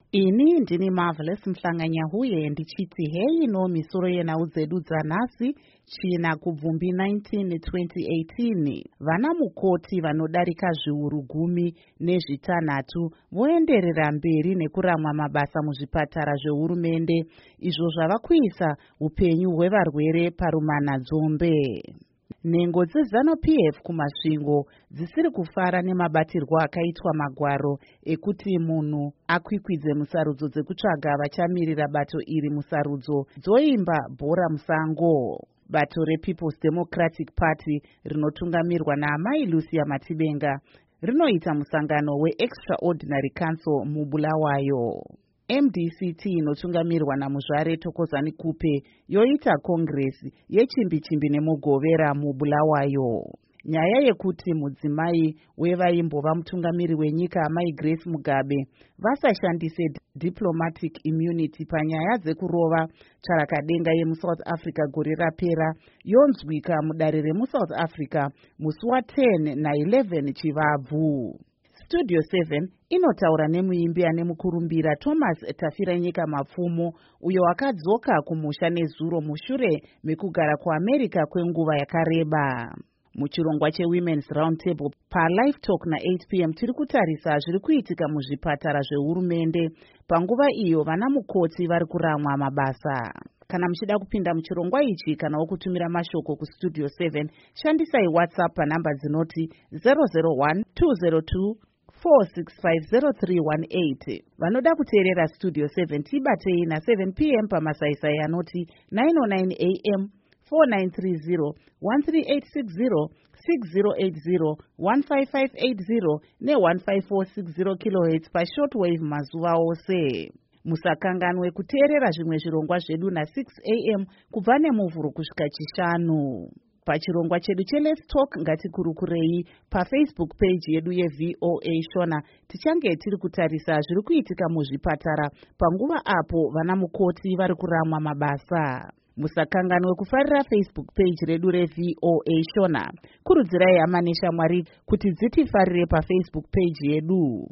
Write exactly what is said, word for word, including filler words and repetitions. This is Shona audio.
Ini ndini Marvelous Mhlanganyahuye ndichiti hei no misoro yenhau dzedu dzanhasi china kubvumbi nineteen twenty eighteen. Vana mukoti vanodarika zviuru gumi nezvitanhatu voenderera mberi nekuramwa mabasa muzvipatara zvehurumende, izvo zvava kuisa upenyu hwevarwere parumanadzombe. Nhengo dzeZanu-P F kumasvingo dzisiri kufara nemabatirwo akaitwa magwaro ekuti munhu akwikwidze musarudzo dzekutsvaga vachamirira bato iri musarudzo dzoimba bhora musango. Bato rePeople's Democratic Party rinotungamirwa naamai Lucia Matibenga rinoita musangano weExtraordinary Council muBulawayo. M D C T inotungamirwa namuzvare Thokozani Kupe yoita kongresi yechimbi-chimbi nemugovera muBulawayo. Nyaya yekuti mudzimai wevaimbova mutungamiri wenyika amai Grace Mugabe vasashandise diplomatic immunity panyaya dzekurova tsvarakadenga yemuSouth Africa gore rapera yonzwika mudare remuSouth Africa musi wa10 na11 Chivabvu. Studio seven inotaura nemuimbi ane mukurumbira Thomas Tafiranyika Mapfumo, uyo akadzoka kumusha nezuro mushure mekugara kuAmerica kwenguva yakareba. Muchirongwa cheWomen's Roundtable paLive Talk na eight p m tiri kutarisa zviri kuitika muzvipatara zvehurumende panguva iyo vana mukoti vari kuramwa mabasa. Kana muchida kupinda muchirongwa ichi kana wokutumira mashoko kuStudio seven, shandisai WhatsApp panhamba dzinoti zero zero one two zero two four six five zero three one eight. Vanoda kuteerera Studio seven tibatei na seven p m pamasaisai anoti nine oh nine a m four nine three zero one three eight six zero six zero eight zero one five five eight zero ne one five four six zero kilohertz pashortwave mazuva ose. Musakanganwe kuteerera zvimwe zvirongwa zvedu na six a m kubva nemuvhuro kusvika chishanu. Pachirongwa chedu cheLet's Talk ngatikurukurei paFacebook page yedu yeV O A Shona tichange tiri kutarisa zviri kuitika muzvipatara panguva apo vana mukoti vari kuramwa mabasa. Musakanganwe kufarira Facebook page redu reV O A Shona. Kurudzirai hama neshamwari kuti dzitifarire paFacebook page yedu.